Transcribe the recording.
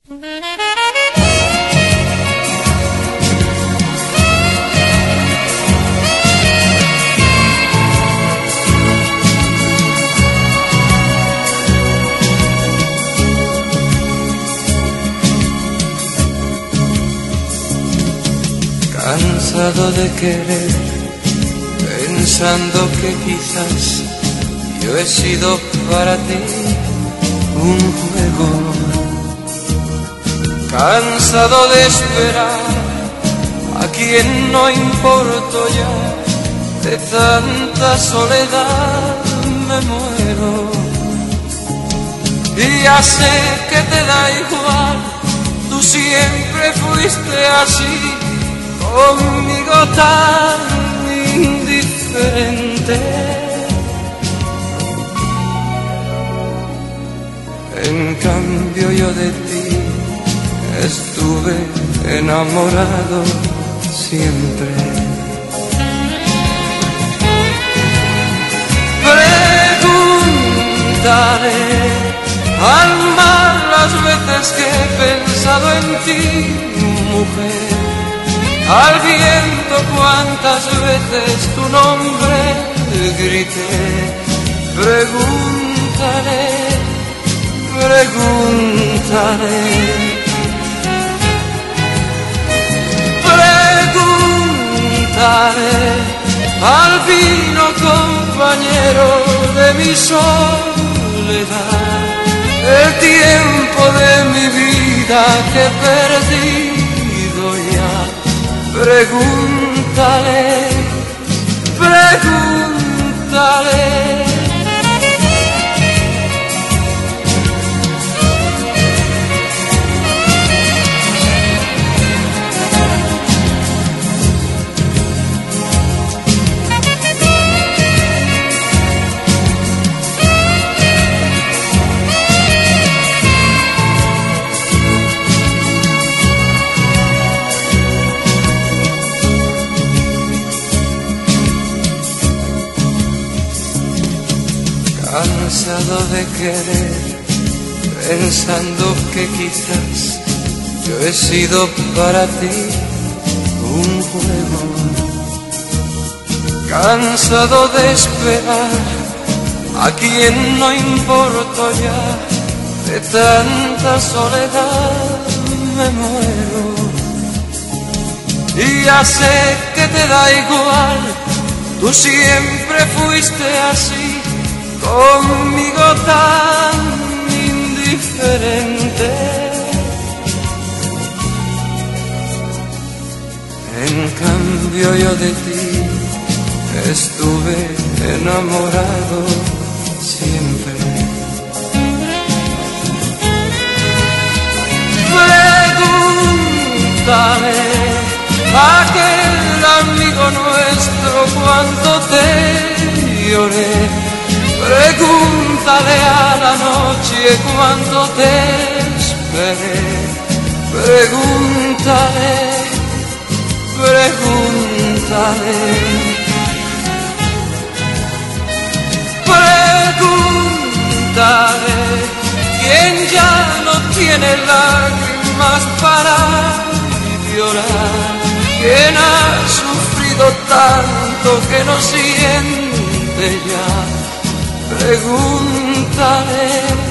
Cansado de querer, pensando que quizás yo he sido para ti un juego. Cansado de esperar a quien no importo ya, de tanta soledad me muero. Y ya sé que te da igual, tú siempre fuiste así, conmigo tan indiferente. En cambio yo de ti estuve enamorado siempre. Preguntaré al mar las veces que he pensado en ti, mujer, al viento cuántas veces tu nombre grité. Preguntaré, preguntaré, preguntaré al vino compañero de mi soledad, el tiempo de mi vida que he perdido ya. Pregúntale, pregúntale. Cansado de querer, pensando que quizás yo he sido para ti un juego. Cansado de esperar a quien no importo ya, de tanta soledad me muero. Y ya sé que te da igual, tú siempre fuiste así, conmigo tan indiferente. En cambio yo de ti estuve enamorado siempre. Pregúntale a aquel amigo nuestro cuánto te lloré. Pregúntale a la noche cuánto te esperé. Pregúntale, pregúntale, pregúntale, quien ya no tiene lágrimas para llorar, quien ha sufrido tanto que no siente ya. Pregúntale.